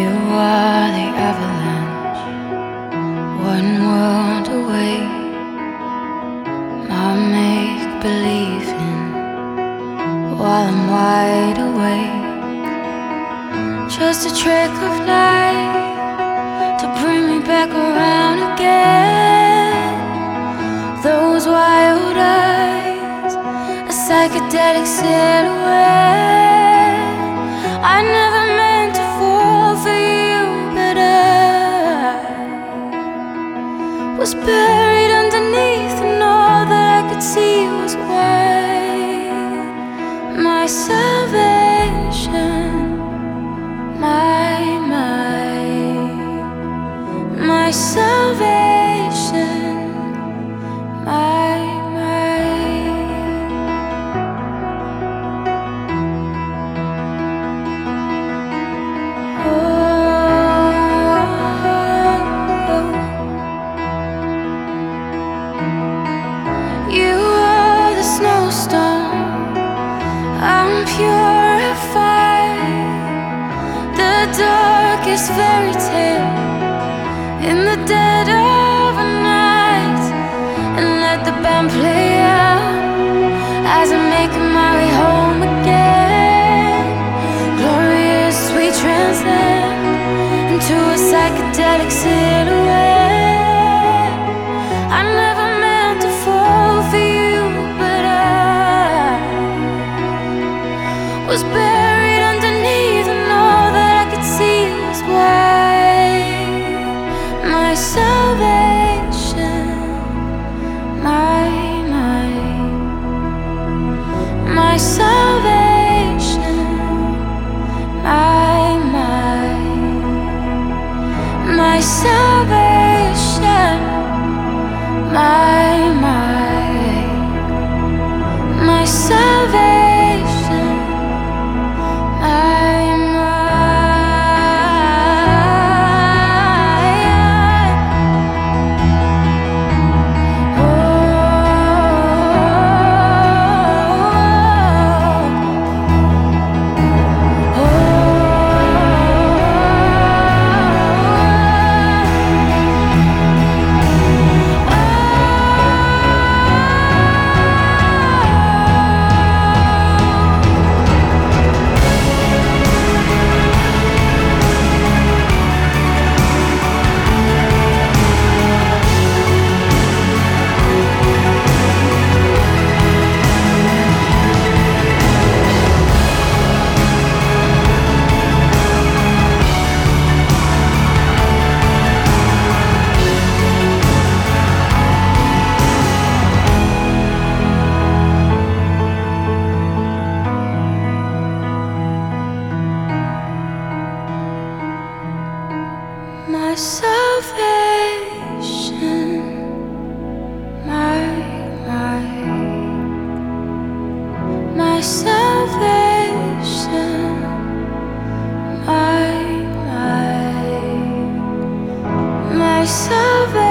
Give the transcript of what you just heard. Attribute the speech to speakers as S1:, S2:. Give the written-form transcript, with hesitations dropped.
S1: You are the avalanche, one world away. My make-believing while I'm wide awake. Just a trick of light to bring me back around again. Those wild eyes, a psychedelic silhouette. I never meant to fall for you, but I was buried underneath, and all that I could see was white. My salvation, my salvation, my You are the snowstorm, I'm purified. The darkest fairy tale in the dead of a night. And let the band play out as I'm making my way home again. Glorious, we transcend into a psychedelic silhouette. I never meant to fall for you, but I was buried underneath, and all that I could see was white. My salvation, my salvation, my salvation, my salvation, my salvation, my salvation, my salvation.